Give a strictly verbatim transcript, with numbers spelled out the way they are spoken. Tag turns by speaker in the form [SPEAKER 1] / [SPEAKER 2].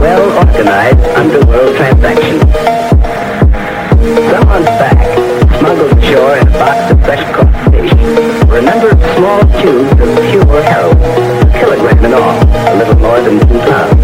[SPEAKER 1] well-organized underworld transaction. Someone's back, smuggled ashore in a box of fresh caught fish, were a number of small tubes of pure heroin, a kilogram in all, a little more than two pounds.